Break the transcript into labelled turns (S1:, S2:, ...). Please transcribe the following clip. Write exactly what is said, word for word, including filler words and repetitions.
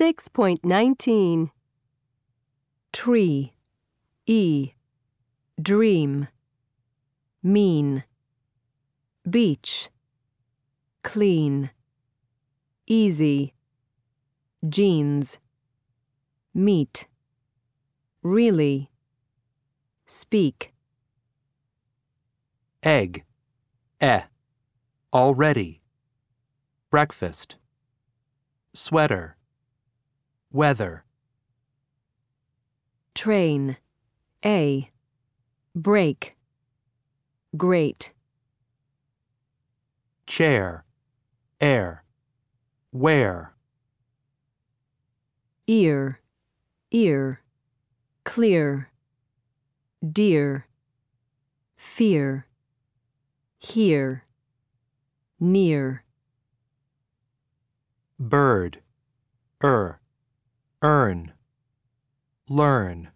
S1: six point nineteen. Tree, E, dream, mean. Beach, clean, easy, jeans, meet, really, speak.
S2: Egg, eh, already. Breakfast, sweater, weather.
S1: Train, A, break, great.
S2: Chair, air, where.
S1: Ear, ear, clear, dear, fear, here, near.
S2: Bird, er, earn, learn.